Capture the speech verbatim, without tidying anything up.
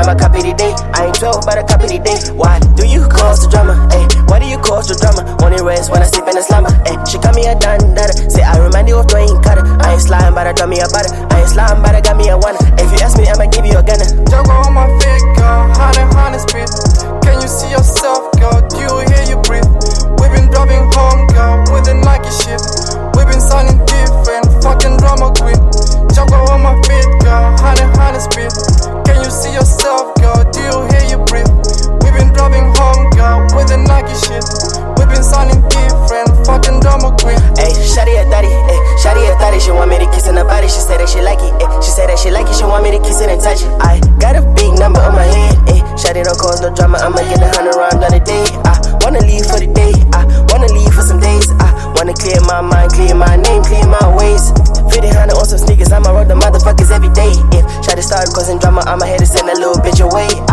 I'm a copy today. I ain't twelve, but a copy today. Why do you cause the drama? Ay, why do you cause the drama? Only rest when I sleep in the slumber. Ay, she got me a dandada. Say I remind you of Dwayne Carter. I ain't slime, but I got me a butter. I ain't slime, but I got me a one. If you ask me, I'ma give you a gunner. Juggle on my feet, girl, honey, honey speed. Can you see yourself, girl? Do you hear you breathe? We've been driving home, girl, with a Nike shit. We've been sounding different, fucking drama queen. Juggle on my feet, girl, honey, honey speed. Can you see yourself, girl? Do you hear you breathe? We've been driving home, girl, with a Nike shit. We've been sounding different, fucking drama queen. Ay, shawty a thotty, ay, shawty a thotty. She want me to kiss in her body. She said that she like it, ay. She said that she like it. She want me to kiss it and touch it. I got a big number on my head, ay. Shawty don't cause no drama. I'ma get a hundred rounds on a day. I wanna leave for the day. I wanna leave for some days. I wanna clear my mind, clear my name, clear my ways. fifty hundred on some sneakers. I'ma roll the motherfuckers every day. If shawty started causing drama, I'ma head to send a little bitch away.